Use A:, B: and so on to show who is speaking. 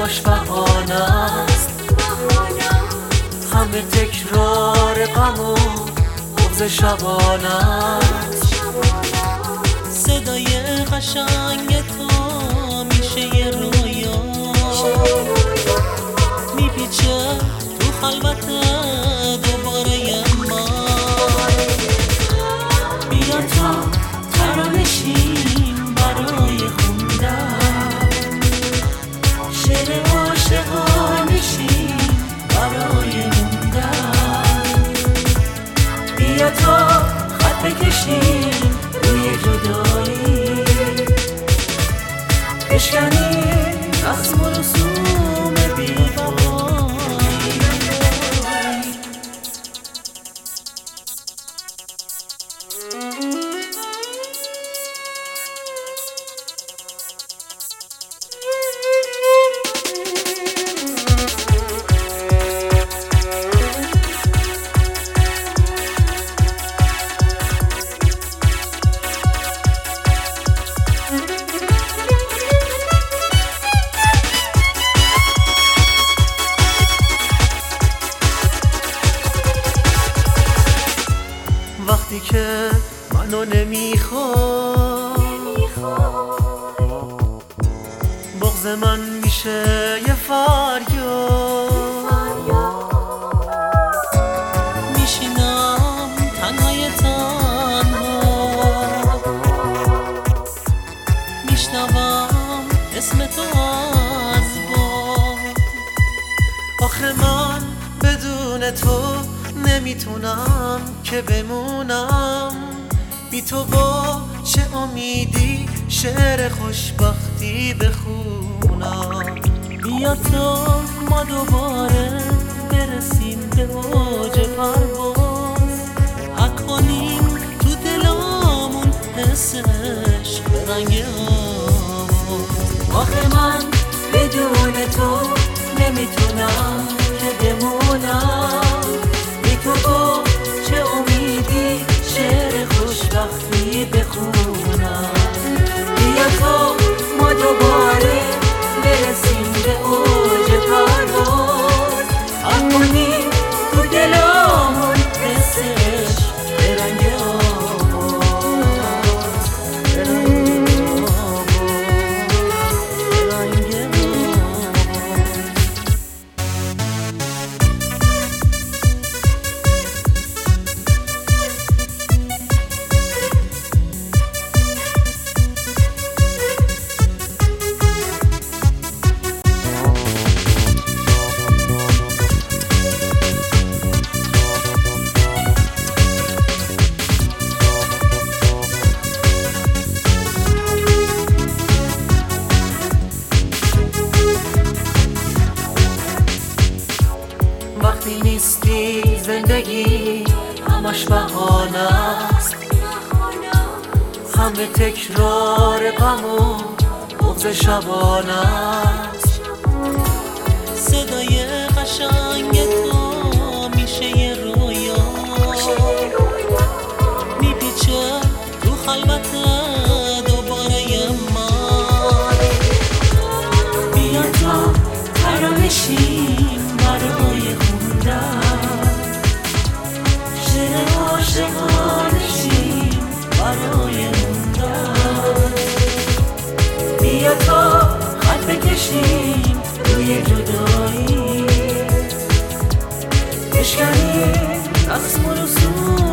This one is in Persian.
A: همش بهانه است، همه تکرار غم و بغض شبانه است.
B: صدای قشنگ تو میشه یه رویا، میپیچه تو خلوت دوباره من.
A: بیا تا ترانشیم برای خوندن، شعر عاشقانشیم برای موندن. بیا تا خط بکشیم روی جدایی، بشکنیم رسم و رسوم بی‌وفایی. وقتی که منو نمیخواد، بغض من میشه یه فریاد.
B: میشینم تنهای تنها، میشنوم اسم تو از باد.
A: آخه من بدون تو نمیتونم که بمونم، بی تو با چه امیدی شعر خوشبختی بخونم.
B: بیا تا ما دوباره برسیم به اوج پرواز، حق کنیم تو دلامون حس عشق به رنگ آواز.
A: آخه من بدون تو نمیتونم که بمونم، بی تو با چه امیدی شعر خوشبختی بخونم. بیا تا ما دوباره برسیم به اوج پرواز، حق کنیم تو دلامون حس عشق به رنگ آواز، به رنگ آواز، به رنگ آواز. وقتی نیستی زندگی همش بهانه است، همه تکرار غم و بغض شبانه است.
B: صدای قشنگ تو میشه یه رویا، میپیچه تو خلوت دوباره من.
A: بیا تا ترانشیم برای خوندن، شعر عاشقانشیم برای موندن. بیا تا خط بکشیم روی جدایی، بشکنیم رسم و رسوم